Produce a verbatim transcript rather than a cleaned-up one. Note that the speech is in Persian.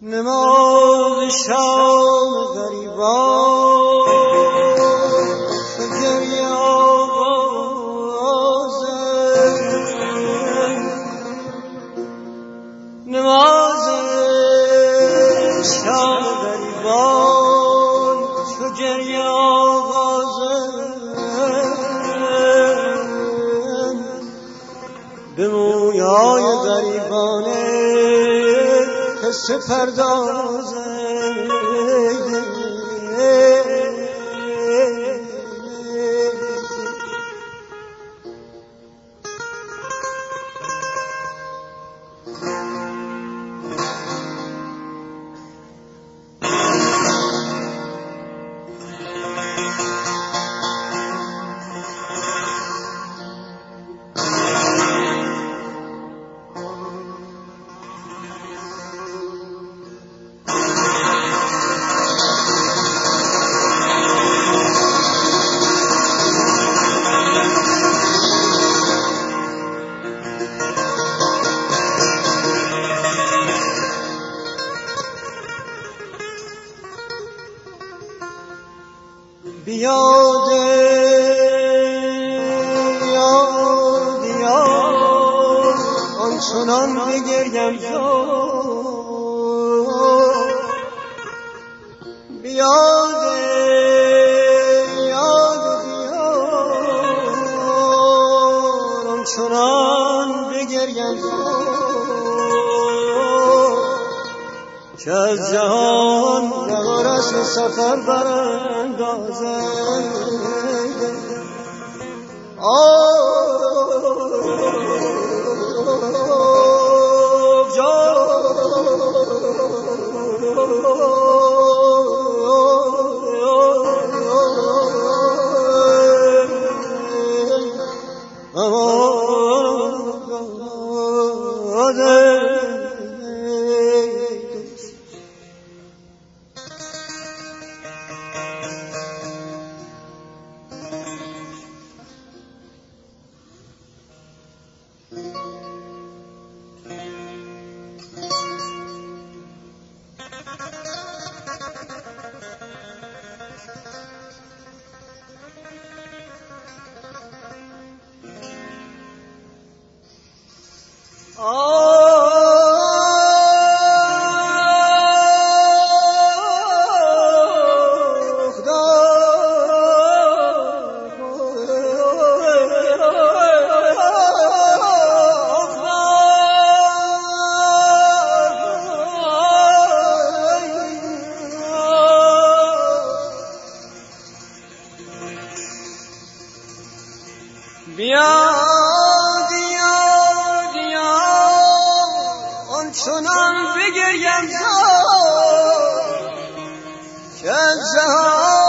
نماز شام غریبان به گریه آغازه، نماز شام غریبان به گریه آغازه، به مویای غریبانه قصه پردازه. بیاد یاد یاد آنچنان بگریم زود، بیاد یاد بیاد آنچنان بگریم زود، که از جهان نگاه رسم سفر براندازه. بیاد یاد یاد آنچنان بگریم زود، که جهان